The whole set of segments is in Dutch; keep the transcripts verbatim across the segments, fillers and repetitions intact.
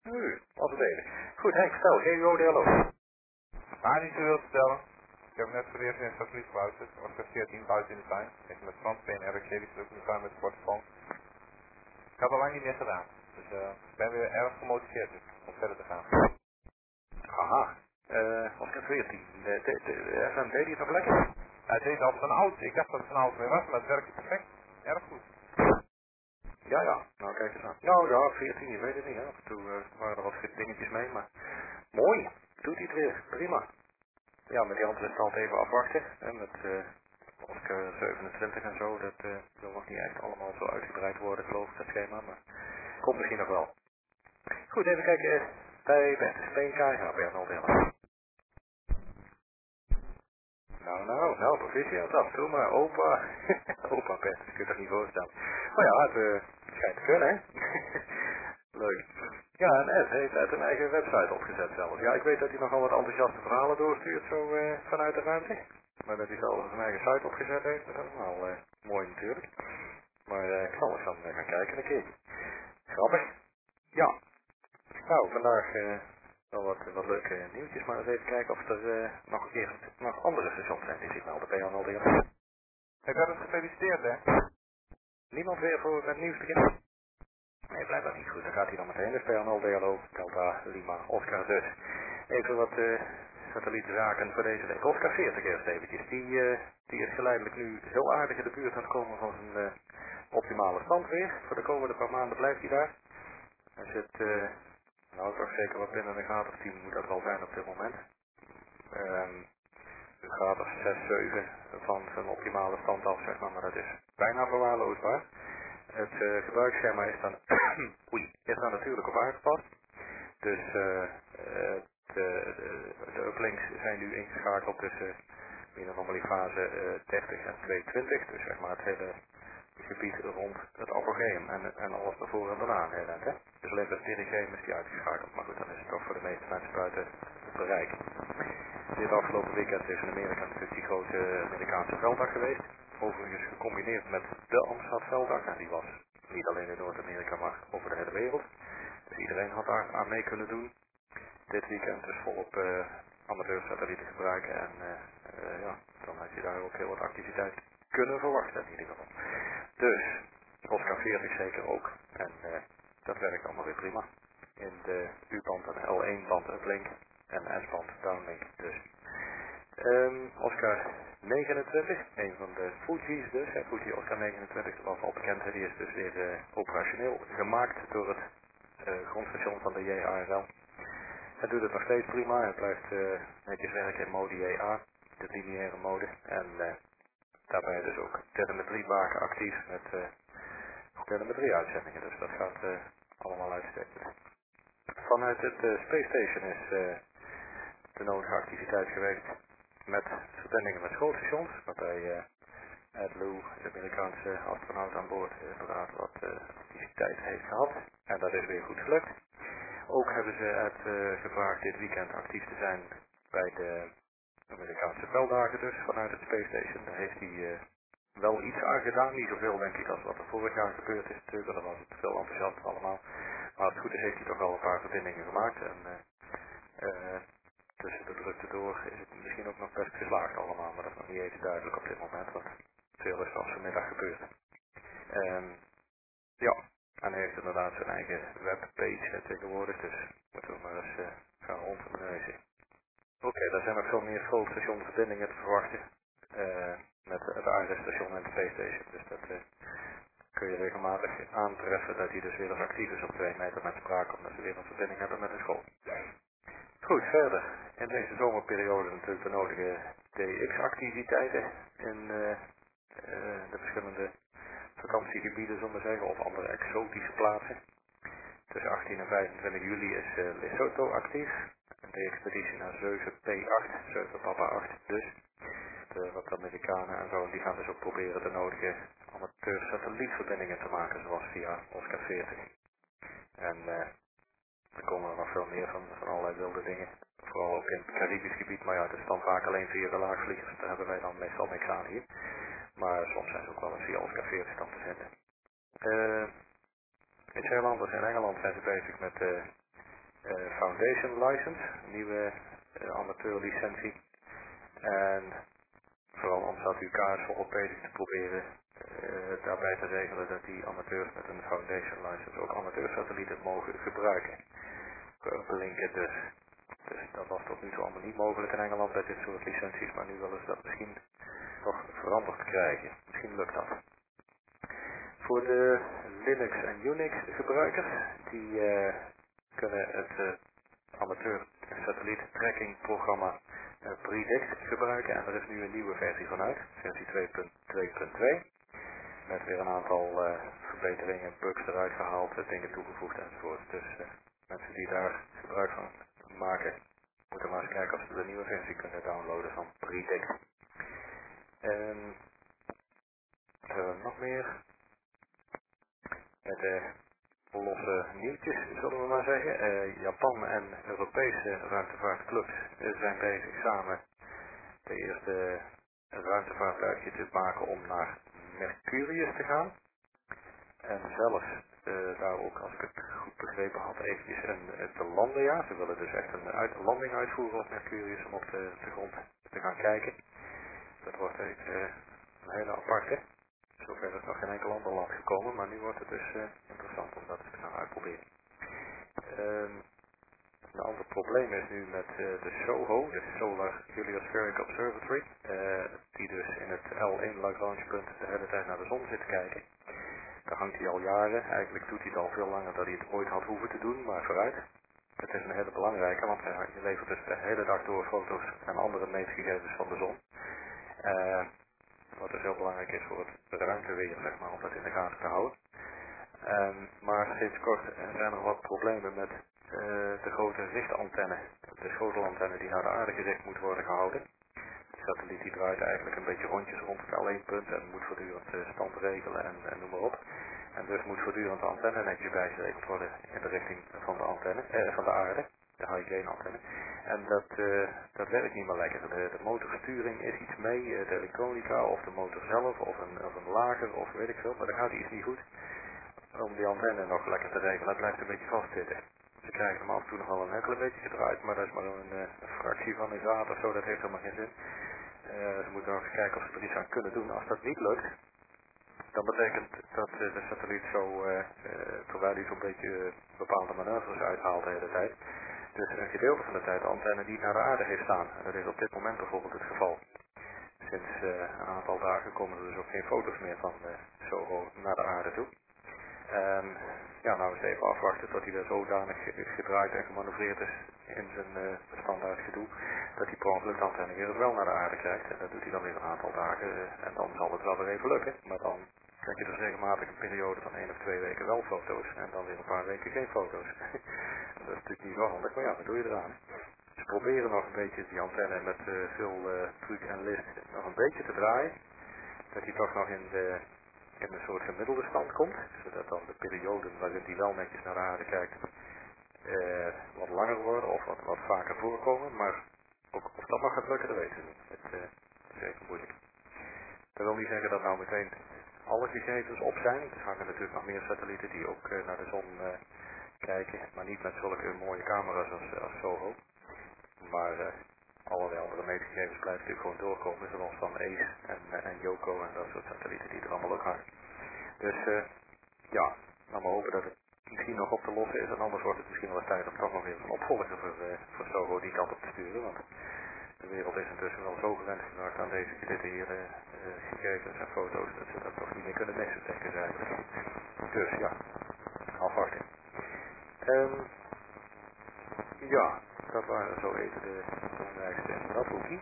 U, als het even. Goed, Henk, stel, G U O dialoog. Maar niet zoveel te vertellen. Ik heb net voor de eerste in satelliet geluisterd. Het was veertien buiten in de tuin. Ik met Fransbeen en R G, die zit ook in de tuin met de portofoon. Ik had al lang niet meer gedaan. Dus uh, ik ben weer erg gemotiveerd dus, om verder te gaan. Haha. Uh, Oscar veertien. De, de, de, de F M D die is nog lekker? Het deed al van oud. Ik dacht dat het van oud weer was, maar het werkt perfect. Erg goed. Ja, ja. Nou, kijk eens aan. Nou ja, veertien, je weet het niet. Hè. Af en toe uh, waren er wat dingetjes mee, maar mooi. Doet hij het weer. Prima. Ja, met die andere stand even afwachten. Hè, met uh, Oscar zevenentwintig en zo. Dat uh, wil nog niet echt allemaal zo uitgebreid worden, geloof ik, dat schema. Maar komt misschien nog wel. Goed, even kijken. Bij Bert. P K, ja, Bert al delen. Nou, nou, nou, proficiat af en toe, maar opa. Opa Bert, dat kun je toch niet voorstellen. Maar ja, het uh, schijnt te kunnen, hè? Leuk. Ja, en Ed heeft uit een eigen website opgezet zelfs. Ja, ik weet dat hij nogal wat enthousiaste verhalen doorstuurt zo uh, vanuit de ruimte. Maar dat hij zelf een eigen site opgezet heeft, dat is wel uh, mooi natuurlijk. Maar uh, ik zal eens gaan, uh, gaan kijken een keer. Grappig. Ja. Nou, vandaag uh, wel wat, wat leuke nieuwtjes, maar eens even kijken of er uh, nog eerst nog andere stations zijn die zich melden bij Jan Aldeer. Ik had het gefeliciteerd, hè? Niemand weer voor het nieuws beginnen? Nee, blijkbaar niet goed. Dan gaat hij dan meteen. Dus P N L, D L O, Delta, Lima, Oscar dus. Even wat uh, satellietzaken voor deze week. Oscar veertig eerst eventjes. Die, uh, die is geleidelijk nu zo aardig in de buurt aan het komen van zijn uh, optimale stand weer. Voor de komende paar maanden blijft hij daar. Hij zit, uh, nou toch zeker wat binnen een graad of tien moet dat wel zijn op dit moment. Um, een graad of zes, zeven van zijn optimale stand af, zeg maar. Maar dat is bijna verwaarloosbaar. Het uh, gebruiksschema is dan, oei, is dan natuurlijk op aangepast. Dus uh, uh, de, de, de uplinks zijn nu ingeschakeld tussen in de normale fase uh, dertig en tweehonderdtwintig. Dus zeg maar het hele gebied rond het apogeum en, en alles ervoor en daarna. Hè? Dus alleen het dirigem is die uitgeschakeld. Maar goed, dan is het toch voor de meeste mensen buiten het bereik. Dit afgelopen weekend is in Amerika natuurlijk die grote Amerikaanse velddag geweest. Overigens gecombineerd met de Amsterdam velddag. En die was niet alleen in Noord-Amerika, maar over de hele wereld. Dus iedereen had daar aan mee kunnen doen. Dit weekend dus volop uh, amateursatellieten gebruiken. En uh, uh, ja, dan had je daar ook heel wat activiteit kunnen verwachten in ieder geval. Dus, Oscar veertig zeker ook. En uh, dat werkt allemaal weer prima. In de U-band en L één band uplink en S-band downlink dus. Um, Oscar negenentwintig, een van de Fuji's dus, hè, Fuji Oscar negenentwintig, dat was al bekend, hè, die is dus weer uh, operationeel gemaakt door het uh, grondstation van de J A R L. Het doet het nog steeds prima, het blijft uh, netjes werken in mode J A, de lineaire mode, en uh, daarbij dus ook telemetriebaken actief met uh, telemetrie uitzendingen, dus dat gaat uh, allemaal uitstekend. Vanuit het uh, Space Station is uh, de nodige activiteit geweest met verbindingen met schoolstations, waarbij uh, Ed Lou, de Amerikaanse astronaut aan boord, inderdaad wat uh, activiteit heeft gehad. En dat is weer goed gelukt. Ook hebben ze Ed uh, gevraagd dit weekend actief te zijn bij de Amerikaanse velddagen dus, vanuit het Space Station. Daar heeft hij uh, wel iets aan gedaan, niet zoveel denk ik als wat er vorig jaar gebeurd is natuurlijk, dan was het veel enthousiast allemaal. Maar als het goed is heeft hij toch wel een paar verbindingen gemaakt en uh, uh, tussen de drukte door is het misschien ook nog best geslaagd allemaal, maar dat is nog niet even duidelijk op dit moment, want veel is als vanmiddag gebeurd. Um, ja, en hij heeft inderdaad zijn eigen webpage tegenwoordig, dus moeten we maar eens uh, gaan rondneuzen. Oké, okay, daar zijn nog veel meer schoolstationverbindingen te verwachten, uh, met het aardrijfstation en de Space Station, dus dat uh, kun je regelmatig aantreffen dat hij dus weer eens actief is op twee meter met sprake, omdat ze weer een verbinding hebben met de school. Goed, verder. In deze zomerperiode natuurlijk de nodige D X-activiteiten in uh, uh, de verschillende vakantiegebieden, zullen we zeggen, of andere exotische plaatsen. Tussen achttien en vijfentwintig juli is uh, Lesotho actief. De expeditie naar zeven P acht, zeven Papa acht dus. De wat Amerikanen en zo, die gaan dus ook proberen de nodige amateur-satellietverbindingen te maken, zoals via Oscar veertig. En uh, er komen er nog veel meer van, van allerlei wilde dingen. Vooral ook in het Caribisch gebied, maar ja, het is dan vaak alleen via de laagvliegers. Daar hebben wij dan meestal niks aan hier. Maar soms zijn ze ook wel eens via Oscar veertig dan te zetten. Uh, in Zeeland en Engeland zijn ze bezig met uh, uh, Foundation License, een nieuwe uh, amateurlicentie. En vooral om Zuid-U-K is volop bezig te proberen uh, daarbij te regelen dat die amateurs met een Foundation License ook amateursatellieten mogen gebruiken. Belinken dus. Dus dat was tot nu toe allemaal niet mogelijk in Engeland bij dit soort licenties, maar nu willen ze dat misschien toch veranderd krijgen. Misschien lukt dat. Voor de Linux en Unix gebruikers, die uh, kunnen het uh, amateur satelliet tracking programma uh, Predict gebruiken. En er is nu een nieuwe versie van uit, versie twee punt twee punt twee. Met weer een aantal uh, verbeteringen, bugs eruit gehaald, dingen toegevoegd enzovoort. Dus uh, mensen die daar gebruik van maken, moeten maar eens kijken of ze de nieuwe versie kunnen downloaden van Predict. En wat hebben we nog meer? Met de losse nieuwtjes, zullen we maar zeggen. Uh, Japan en Europese ruimtevaartclubs zijn bezig samen de eerste ruimtevaartuigje te maken om naar Mercurius te gaan. En zelfs uh, daar ook, als ik het goed begrepen had, eventjes een, een te landen, ja. Ze willen dus echt een, uit, een landing uitvoeren op Mercurius om op de, de grond te gaan kijken. Dat wordt echt uh, een hele aparte. Zover is nog geen enkel ander land gekomen, maar nu wordt het dus uh, interessant om dat te gaan uitproberen. Um, een ander probleem is nu met uh, de SOHO, de Solar Heliospheric Observatory, uh, die dus in het L één Lagrangepunt de hele tijd naar de zon zit te kijken. Daar hangt hij al jaren, eigenlijk doet hij het al veel langer dan hij het ooit had hoeven te doen, maar vooruit. Het is een hele belangrijke, want uh, je levert dus de hele dag door foto's en andere meetgegevens van de zon. Uh, Wat dus heel belangrijk is voor het ruimteweer, zeg maar, om dat in de gaten te houden. Um, maar sinds kort zijn er wat problemen met uh, de grote richtantenne. De schotelantenne die naar de aarde gericht moet worden gehouden. De satelliet die draait eigenlijk een beetje rondjes rond het L één punt en moet voortdurend uh, stand regelen en, en noem maar op. En dus moet voortdurend de antenne netjes bijgerekend worden in de richting van de antenne, eh, van de aarde. De high-gain antenne. En dat, uh, dat werkt niet meer lekker. De, de motorsturing is iets mee, uh, de elektronica of de motor zelf of een, of een lager of weet ik veel, maar dan gaat iets niet goed. Om die antenne nog lekker te regelen, het blijft een beetje vastzitten. Ze krijgen hem af en toe nog wel een enkel beetje gedraaid, maar dat is maar een, uh, een fractie van een graad of zo, dat heeft helemaal geen zin. Uh, ze moeten nog eens kijken of ze er iets aan kunnen doen. Als dat niet lukt, dan betekent dat uh, de satelliet zo, uh, uh, terwijl hij zo'n beetje uh, bepaalde manoeuvres uithaalt de hele tijd, dus een gedeelte van de tijd de antenne niet naar de aarde heeft staan. En dat is op dit moment bijvoorbeeld het geval. Sinds uh, een aantal dagen komen er dus ook geen foto's meer van uh, SOHO naar de aarde toe. En ja, nou eens even afwachten tot hij weer zodanig gedraaid en gemanoeuvreerd is in zijn uh, standaard gedoe, dat hij per ongeluk de antenne weer wel naar de aarde krijgt. En dat doet hij dan weer een aantal dagen uh, en dan zal het wel weer even lukken. Maar dan krijg je dus regelmatig een periode van één of twee weken wel foto's en dan weer een paar weken geen foto's. Dat is natuurlijk niet zo handig, maar ja, wat doe je eraan? Ze proberen nog een beetje die antenne met uh, veel uh, truc en list nog een beetje te draaien. Dat hij toch nog in, de, in een soort gemiddelde stand komt. Zodat dan de perioden waarin hij wel netjes naar de aarde kijkt uh, wat langer worden of wat, wat vaker voorkomen. Maar ook of dat nog gaat lukken, dat weten we niet. Het uh, is even moeilijk. Dat wil niet zeggen dat nou meteen alle gegevens op zijn. Er hangen natuurlijk nog meer satellieten die ook uh, naar de zon uh, kijken. Maar niet met zulke mooie camera's als, als SOHO. Maar uh, allerlei andere meetgegevens blijven natuurlijk gewoon doorkomen, zoals van ACE en, uh, en Yoko en dat soort satellieten die er allemaal ook hangen. Dus uh, ja, nou maar hopen dat het misschien nog op te lossen is en anders wordt het misschien wel eens tijd om toch nog weer een opvolger voor, uh, voor SOHO die kant op te sturen, want de wereld is intussen wel zo gewend geraakt aan deze gedetailleerde uh, gegevens en foto's dat ze dat toch niet meer kunnen missen, denken ze eigenlijk. Dus ja, afwachten. Um, ja, dat waren zo even de belangrijkste in dat hoekje.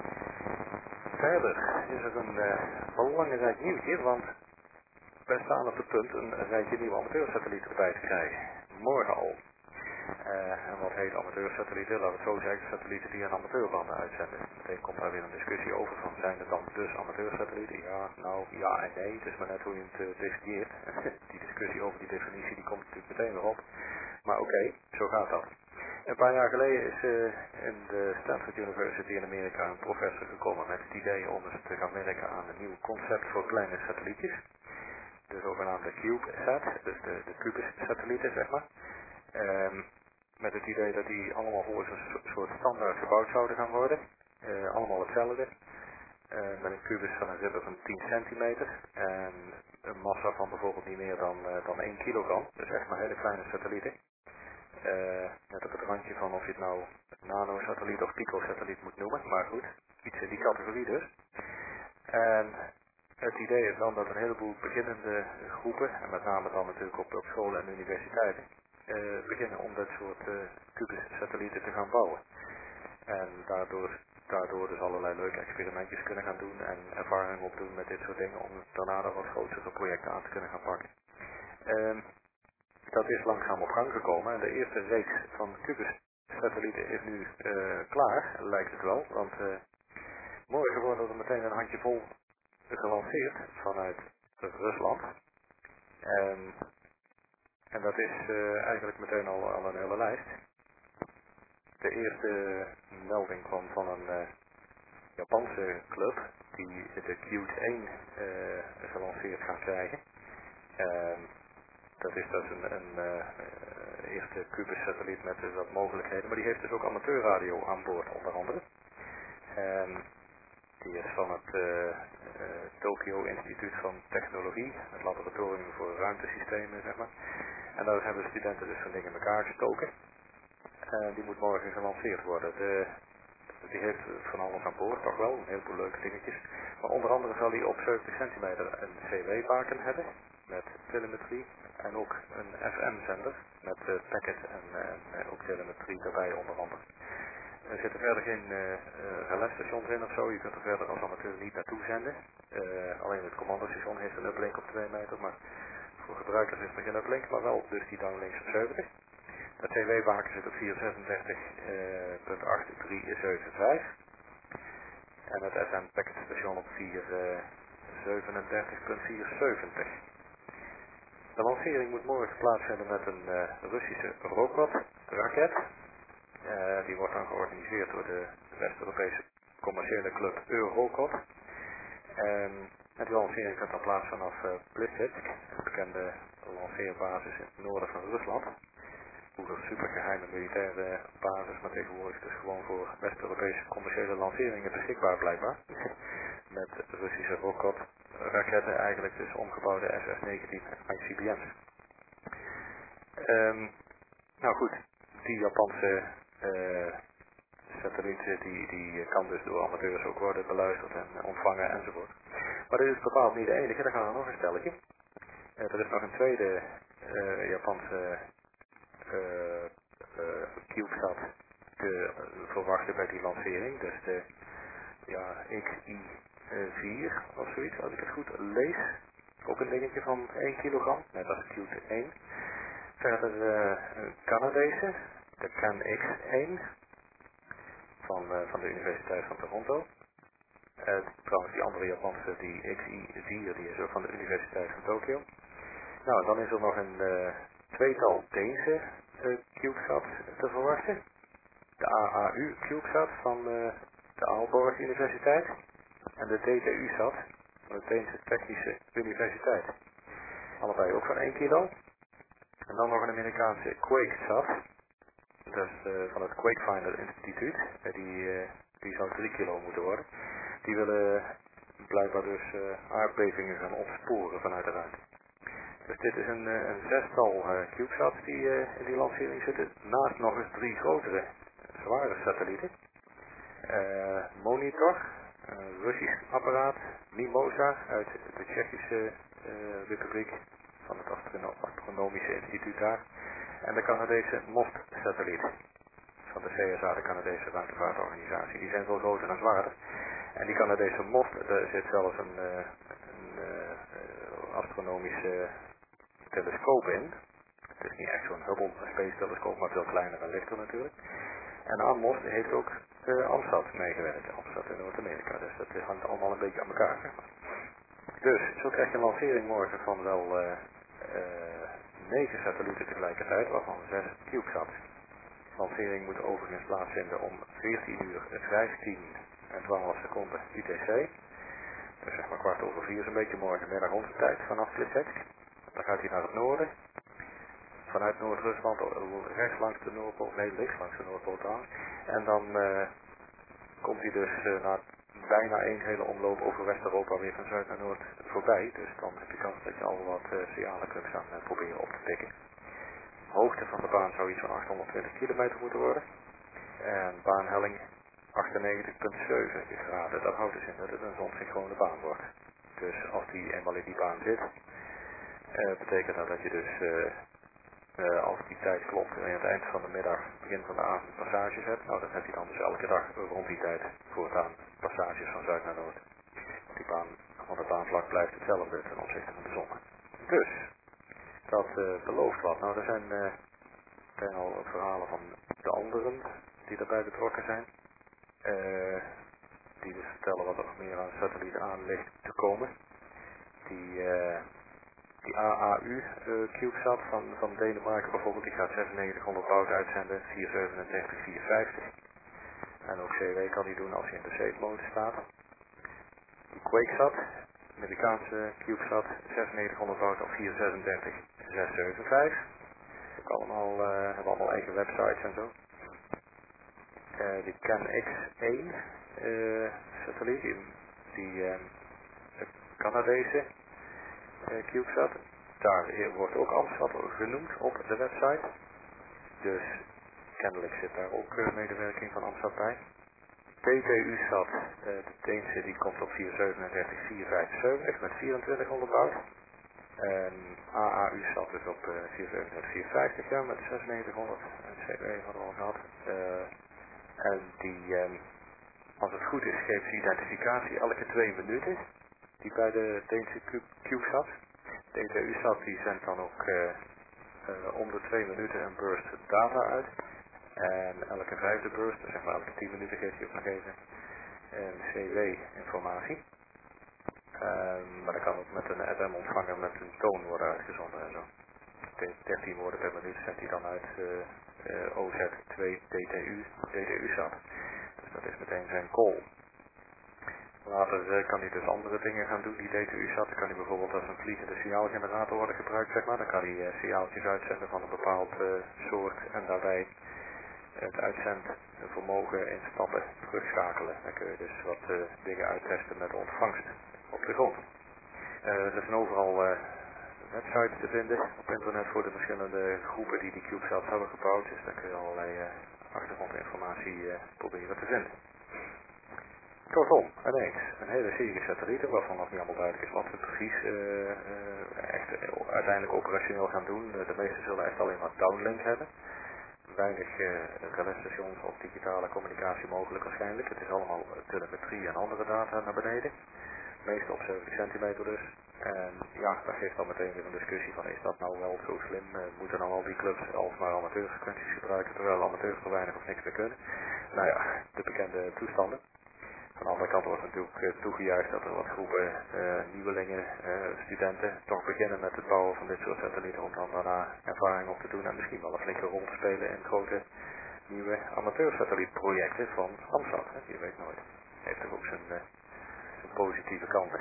Verder is er een uh, belangrijk nieuwtje, want wij staan op het punt een rijtje nieuwe amateursatellieten erbij te krijgen. Morgen al. Uh, en wat heet amateursatellieten? Laten we het zo zeggen, satellieten die een amateurbanden uitzenden. Meteen komt daar weer een discussie over van, zijn het dan dus amateursatellieten? Ja, nou, ja en nee. Het is maar net hoe je het uh, definieert. Die discussie over die definitie die komt natuurlijk meteen weer op. Maar oké, okay, zo gaat dat. Een paar jaar geleden is uh, in de Stanford University in Amerika een professor gekomen met het idee om eens te gaan werken aan een nieuw concept voor kleine satellietjes. De zogenaamde CubeSat, dus de, de Cubus satellieten zeg maar. Um, met met het idee dat die allemaal volgens een soort standaard gebouwd zouden gaan worden. Uh, allemaal hetzelfde. Uh, met een kubus van een zipper van tien centimeter. En een massa van bijvoorbeeld niet meer dan, uh, dan één kilogram. Dus echt maar hele kleine satellieten. Uh, net op het randje van of je het nou nano-satelliet of pico-satelliet moet noemen. Maar goed, iets in die categorie dus. En het idee is dan dat een heleboel beginnende groepen, en met name dan natuurlijk op, op scholen en universiteiten, uh, beginnen om dat soort uh, kubus-satellieten te gaan bouwen. En daardoor, daardoor dus allerlei leuke experimentjes kunnen gaan doen en ervaring opdoen met dit soort dingen om daarna dan wat grotere projecten aan te kunnen gaan pakken. Uh, dat is langzaam op gang gekomen en de eerste reeks van kubus-satellieten is nu uh, klaar, lijkt het wel, want uh, morgen worden er meteen een handjevol gelanceerd vanuit Rusland. En, en dat is uh, eigenlijk meteen al, al een hele lijst. De eerste melding kwam van een uh, Japanse club die de Qt één uh, gelanceerd gaan krijgen. Uh, dat is dus een, een uh, uh, eerste Cubus-satelliet met dus wat mogelijkheden, maar die heeft dus ook amateurradio aan boord onder andere. Uh, Die is van het uh, uh, Tokyo Instituut van Technologie, het laboratorium voor ruimtesystemen, zeg maar. En daar hebben studenten dus van dingen in elkaar gestoken. En die moet morgen gelanceerd worden. De, die heeft van alles aan boord, toch wel, een heleboel leuke dingetjes. Maar onder andere zal hij op zeventig centimeter een C W-baken hebben, met telemetrie. En ook een F M-zender, met uh, packet en uh, ook telemetrie daarbij onder andere. Er zitten verder geen uh, uh, relaisstations in of zo, je kunt er verder als amateur niet naartoe zenden. Uh, alleen het commandostation heeft een uplink op twee meter, maar voor gebruikers is er geen uplink, maar wel dus die downlinks op zeventig. Het C W-baken zit op vierhonderdzesendertig punt acht drie zeven vijf en het S M packet station op vierhonderdzevenendertig punt vierhonderdzeventig. De lancering moet morgen plaatsvinden met een uh, Russische Rokot-raket. Uh, die wordt dan georganiseerd door de West-Europese commerciële club Eurocot. En de lancering vindt dan plaats vanaf uh, Plesetsk, een bekende lanceerbasis in het noorden van Rusland. Een supergeheime militaire basis, maar tegenwoordig dus gewoon voor West-Europese commerciële lanceringen beschikbaar blijkbaar. Met Russische Rokot raketten, eigenlijk dus omgebouwde S S negentien I C B M's. Um, nou goed, die Japanse uh, satelliet die, die kan dus door amateurs ook worden beluisterd en ontvangen enzovoort. Maar dit is bepaald niet de enige, daar gaan we nog een stelletje. Uh, er is nog een tweede uh, Japanse uh, uh, CubeSat te uh, verwachten bij die lancering. Dus de ja, X I vier of zoiets, als ik het goed lees. Ook een dingetje van één kilogram, net als Qt één. Verder uh, een Canadese, de Can X één van, uh, van de Universiteit van Toronto. Uh, trouwens die andere Japanse, die X I vier, die is ook van de Universiteit van Tokio. Nou, dan is er nog een uh, tweetal Deense uh, CubeSat te verwachten. De A A U CubeSat van uh, de Aalborg Universiteit en de D T U-sat van de Deense Technische Universiteit. Allebei ook van één kilo. En dan nog een Amerikaanse QuakeSat. Dat is uh, van het QuakeFinder Instituut. Uh, die, uh, die zou drie kilo moeten worden. Die willen blijkbaar dus uh, aardbevingen gaan opsporen vanuit de ruimte. Dus dit is een, uh, een zestal uh, CubeSats die uh, in die lancering zitten. Naast nog eens drie grotere, zware satellieten. Uh, Monitor, een Russisch apparaat. Mimosa uit de Tsjechische uh, Republiek. Van het Astronomische Instituut daar. En de Canadese MOST-satelliet van de C S A, de Canadese Ruimtevaartorganisatie. Die zijn veel groter en zwaarder. En die Canadese MOST, daar zit zelfs een, uh, een uh, astronomische telescoop in. Het is niet echt zo'n Hubble Space telescoop, maar veel kleiner en lichter natuurlijk. En aan MOST heeft ook uh, AMSAT meegewerkt. AMSAT in Noord-Amerika, dus dat hangt allemaal een beetje aan elkaar. Zeg maar. Dus, zo krijg je een lancering morgen van wel uh, uh, negen satellieten tegelijkertijd, waarvan zes CubeSats. De lancering moet overigens plaatsvinden om veertien uur vijftien en twaalf seconden U T C. Dus zeg maar kwart over vier zo'n beetje morgenmiddag onze tijd vanaf Plesetsk. Dan gaat hij naar het noorden. vanuit Noord-Rusland rechts langs de Noordpool, nee links langs de Noordpool trouwens. En dan uh, komt hij dus uh, na bijna één hele omloop over West-Europa weer van zuid naar noord voorbij. Dus dan heb je kans dat je al wat uh, signalen kunt gaan uh, proberen op te pikken. De hoogte van de baan zou iets van achthonderdtwintig kilometer moeten worden. En baanhelling achtennegentig komma zeven graden. Dat houdt dus in dat het een zonsynchrone baan wordt. Dus als die eenmaal in die baan zit, uh, betekent dat dat je dus, uh, uh, als die tijd klopt en je aan het eind van de middag, begin van de avond passages hebt, nou dan heb je dan dus elke dag rond die tijd voortaan passages van zuid naar noord. Want die baan, want het baanvlak blijft hetzelfde ten opzichte van de zon. Dus, dat uh, belooft wat. Nou, er zijn uh, zijn al verhalen van de anderen die daarbij betrokken zijn. Uh, die dus vertellen wat er nog meer aan satellieten aan ligt te komen. Die, uh, die A A U uh, CubeSat van, van Denemarken bijvoorbeeld, die gaat zesennegentighonderd woud uitzenden, vierhonderdzevenendertig, vierhonderdvijftig. En ook C W kan die doen als hij in de safe mode staat. Die QuakeSat, Amerikaanse CubeSat, zesennegentighonderd woud op vierhonderdzesendertig, zeshonderdzevenenvijftig. Ook allemaal, uh, hebben allemaal eigen websites en zo. Uh, die Can X één uh, satelliet, die, die uh, de Canadese uh, CubeSat, daar wordt ook Amsat genoemd op de website. Dus kennelijk zit daar ook uh, medewerking van Amsat bij. T T U-Sat, uh, de Deense, die komt op vierhonderdzevenendertig, vierhonderdvijfenzeventig met vierentwintighonderd woud. En A A U-Sat dus op uh, vierhonderdzevenendertig, vierhonderdvijftig ja, met zesennegentighonderd. En C W hadden we al gehad. Uh, en die, um, als het goed is, geeft ze identificatie elke twee minuten. Die bij de Deense CubeSat. De T T U-Sat die zendt dan ook uh, uh, om de twee minuten een burst data uit. En elke vijfde burst, dus zeg maar elke tien minuten geeft hij ook nog even een C W-informatie. Um, maar dat kan ook met een F M-ontvanger met een toon worden uitgezonden en zo. dertien woorden per minuut zendt hij dan uit uh, uh, O Z twee D T U, D T U-Sat. Dus dat is meteen zijn call. Later uh, kan hij dus andere dingen gaan doen, die D T U-Sat. Dan kan hij bijvoorbeeld als een vliegende signaalgenerator worden gebruikt, zeg maar. Dan kan hij uh, signaaltjes uitzenden van een bepaald uh, soort en daarbij het uitzendvermogen in stappen terugschakelen. Dan kun je dus wat uh, dingen uittesten met de ontvangst op de grond. Uh, er zijn overal uh, websites te vinden op internet voor de verschillende groepen die die CubeSat hebben gebouwd. Dus daar kun je allerlei uh, achtergrondinformatie uh, proberen te vinden. Kortom, ineens een hele serie satellieten waarvan nog niet allemaal duidelijk is wat we precies uh, uh, echt uh, uiteindelijk operationeel gaan doen. Uh, de meeste zullen echt alleen maar downlink hebben. Weinig uh, relaisstations of digitale communicatie mogelijk waarschijnlijk. Het is allemaal uh, telemetrie en andere data naar beneden. Meestal op zeventig centimeter dus. En ja, dat geeft dan meteen weer een discussie van is dat nou wel zo slim? Uh, moeten dan al die clubs alsmaar amateurfrequenties gebruiken terwijl amateurs er weinig of niks meer kunnen? Nou ja, de bekende toestanden. Aan de andere kant wordt natuurlijk uh, toegejuicht dat er wat groepen uh, nieuwelingen, uh, studenten toch beginnen met het bouwen van dit soort satellieten om dan daarna ervaring op te doen en misschien wel een flinke rol te spelen in grote nieuwe amateursatellietprojecten van Amsat. Je weet nooit. Heeft toch ook zijn, uh, zijn positieve kanten.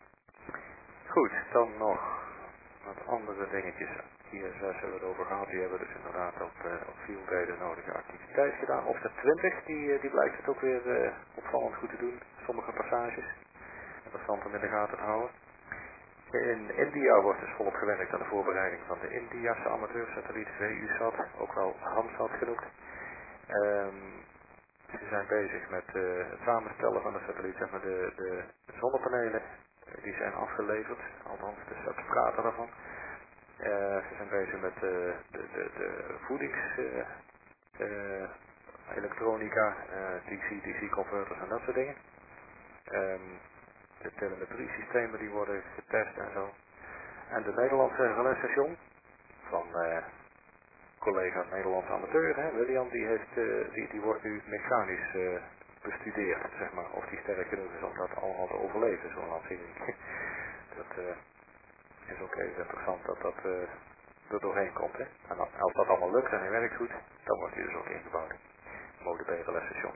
Goed, dan nog wat andere dingetjes. I S S hebben we het over gehad. Die hebben dus inderdaad op, uh, op field day de nodige activiteit gedaan. Op de twintig, die, die blijkt het ook weer uh, opvallend goed te doen. Sommige passages. Interessant om in de gaten te houden. In India wordt dus volop gewerkt aan de voorbereiding van de Indiase amateursatelliet V U-Sat. Ook wel Hamsat genoemd. Um, ze zijn bezig met uh, het samenstellen van de satelliet. Zeg maar de, de zonnepanelen. Die zijn afgeleverd, althans de substraten daarvan. Uh, ze zijn bezig met uh, de, de, de voedings uh, uh, elektronica, uh, D C D C converters en dat soort dingen. Um, de telemetrie systemen die worden getest en zo. En de Nederlandse relaisstation van uh, collega Nederlandse amateur, hè, William, die, heeft, uh, die, die wordt nu mechanisch uh, bestudeerd, zeg maar, of die sterk genoeg is om dat allemaal te overleven, zo'n lancering. Dat uh, is ook even interessant dat dat uh, er doorheen komt. Hè? En als dat allemaal lukt en hij werkt goed, dan wordt hij dus ook ingebouwd. Mode B relaisstation.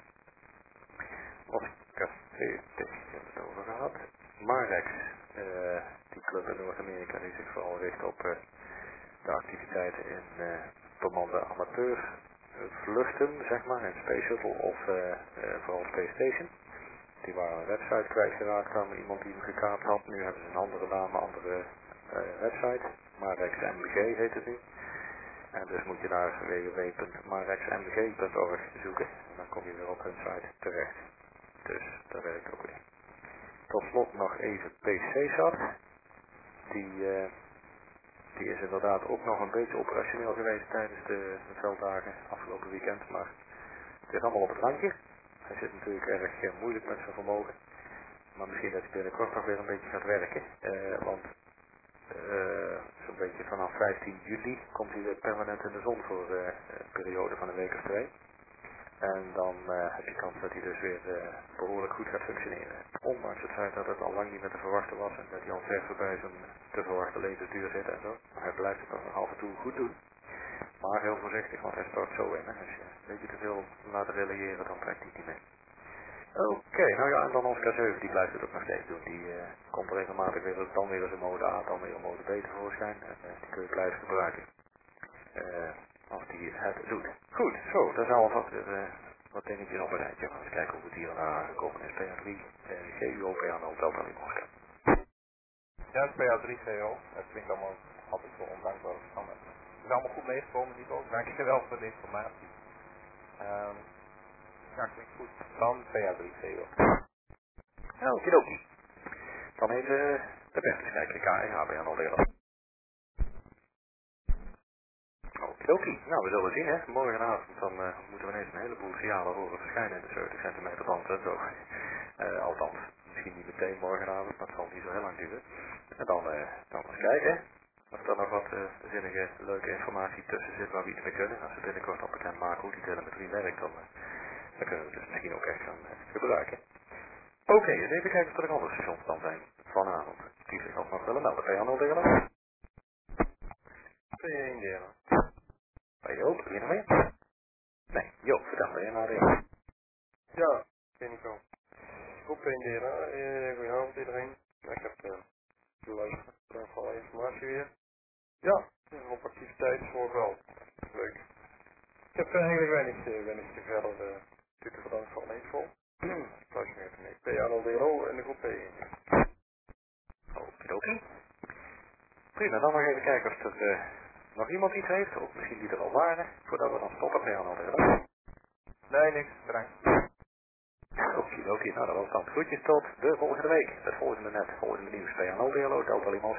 Oscar veertig hebben we het over gehad. Marex, uh, die club in Noord-Amerika die zich vooral richt op uh, de activiteiten in uh, bemande amateur vluchten, zeg maar, in Space Shuttle of uh, uh, vooral Space Station. Die waren een website kwijtgeraakt aan iemand die hem gekaapt had. Nu hebben ze een andere naam, een andere uh, website. Marex M B G heet het nu. En dus moet je naar w w w punt marex m b g punt org zoeken. En dan kom je weer op hun site terecht. Dus dat werkt ook weer. Tot slot nog even P C SAT. Die, uh, die is inderdaad ook nog een beetje operationeel geweest tijdens de, de velddagen afgelopen weekend. Maar het is allemaal op het randje. Hij zit natuurlijk erg uh, moeilijk met zijn vermogen. Maar misschien dat hij binnenkort nog weer een beetje gaat werken. Uh, want uh, zo'n beetje vanaf vijftien juli komt hij weer permanent in de zon voor uh, een periode van een week of twee. En dan uh, heb je kans dat hij dus weer uh, behoorlijk goed gaat functioneren. Ondanks het feit dat het al lang niet meer te verwachten was en dat hij al ver voorbij zijn te verwachte levensduur zit en zo. Maar hij blijft het nog af en toe goed doen. Maar heel voorzichtig, want hij stort zo in. Hè. Als je een beetje te veel laat reliëren, dan trekt hij niet mee. Oké, okay, nou ja, en dan ons K zeven, die blijft het ook nog steeds doen. Die uh, komt regelmatig weer, dan weer eens een mode A, dan weer een mode B tevoorschijn. En uh, die kun je blijven gebruiken. Uh, als die het doet. Goed, zo, dat is alvast weer uh, wat dingetjes op een rijtje. We gaan eens kijken hoe het hier naar aangekomen is. P A drie, uh, G U O, P A nul, Delta Lima Oscar. Ja, het is P A drie C O. Het klinkt allemaal altijd zo ondankbaar of standaard. Het is allemaal goed meegekomen, Nico. Dank je wel voor de informatie. Um, ja, klinkt goed. Dan P A drie C O. Okidoki. Dan even uh, de beste kijken. K en H B aan alweer. Okidoki. Nou, we zullen zien, hè. Morgenavond dan uh, moeten we ineens een heleboel signalen horen verschijnen in de zeventig centimeter band en zo. Uh, althans, misschien niet meteen morgenavond, maar het zal niet zo heel lang duren. En dan, uh, dan eens kijken of er nog wat uh, zinnige, leuke informatie tussen zit waar we iets mee kunnen. Als we binnenkort al bekend maken hoe die telemetrie werkt, dan, uh, dan kunnen we het dus misschien ook echt gaan uh, gebruiken. Oké, okay, eens even kijken of er nog andere stations dan zijn vanavond. Die zich ook nog willen melden. P A nul delen? P één delen. Bij Joop, begin er mee? Nee, Joop, vertel me, naar de... Ja, ken ik wel. Groep één delen. Uh, goedenavond iedereen. Ik heb uh, geluisterd naar alle informatie weer. Ja, op activiteit voor wel. Leuk. Ik heb uh, eigenlijk weinig, uh, weinig te verder uh, toe te verdanken voor mijn info. Thuis meer mee. P A nul delo en de groep P één. Oké. Prima, dan nog even kijken of er uh, nog iemand iets heeft, of misschien die er al waren, voordat we dan stoppen. P A nul delo. Nee, niks. Bedankt. Oké, oké, nou dat was dan. Groetjes tot de volgende week. Het volgende net, volgende nieuws. P A nul delo, Delta Lima.